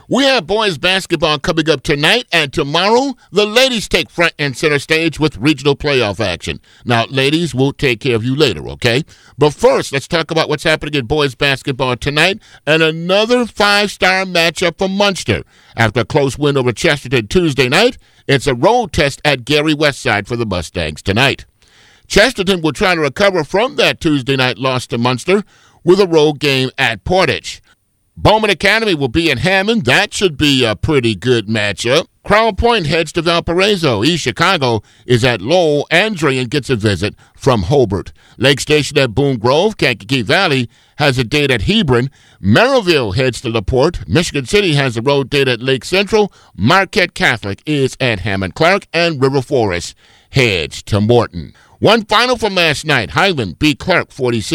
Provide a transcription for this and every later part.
We have boys basketball coming up tonight, and tomorrow, the ladies take front and center stage with regional playoff action. Now, ladies, we'll take care of you later, okay? But first, let's talk about what's happening in boys basketball tonight, and another five-star matchup for Munster. After a close win over Chesterton Tuesday night, it's a road test at Gary Westside for the Mustangs tonight. Chesterton will try to recover from that Tuesday night loss to Munster with a road game at Portage. Bowman Academy will be in Hammond. That should be a pretty good matchup. Crown Point heads to Valparaiso. East Chicago is at Lowell. Andrean gets a visit from Hobart. Lake Station at Boone Grove. Kankakee Valley has a date at Hebron. Merrillville heads to LaPorte. Michigan City has a road date at Lake Central. Marquette Catholic is at Hammond Clark. And River Forest heads to Morton. One final from last night. Highland beat Clark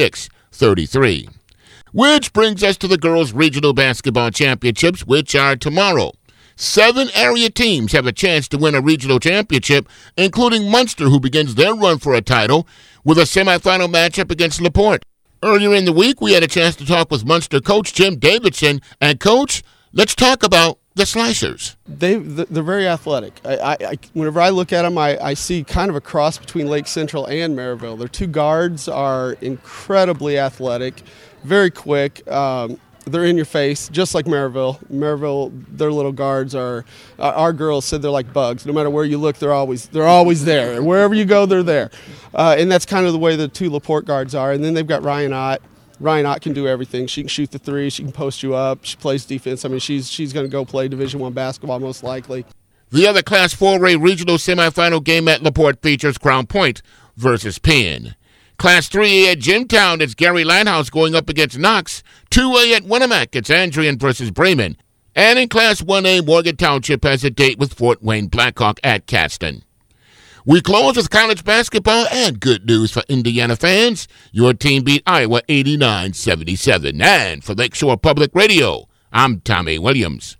46-33. Which brings us to the girls' regional basketball championships, which are tomorrow. 7 area teams have a chance to win a regional championship, including Munster, who begins their run for a title with a semifinal matchup against LaPorte. Earlier in the week, we had a chance to talk with Munster coach Jim Davidson. And, Coach, let's talk about the Slicers. They're very athletic. Whenever I look at them, I see kind of a cross between Lake Central and Maryville. Their two guards are incredibly athletic, very quick. They're in your face, just like Maryville. Maryville, their little guards are. Our girls said they're like bugs. No matter where you look, they're always there. And wherever you go, they're there. And that's kind of the way the two LaPorte guards are. And then they've got Ryan Ott. Ryan Ott can do everything. She can shoot the three. She can post you up. She plays defense. I mean, she's going to go play Division I basketball most likely. The other Class 4A regional semifinal game at LaPorte features Crown Point versus Penn. Class 3A at Jimtown, it's Gary Lighthouse going up against Knox. 2A at Winnemac, it's Andrean versus Bremen. And in Class 1A, Morgan Township has a date with Fort Wayne Blackhawk at Caston. We close with college basketball and good news for Indiana fans. Your team beat Iowa 89-77. And for Lakeshore Public Radio, I'm Tommy Williams.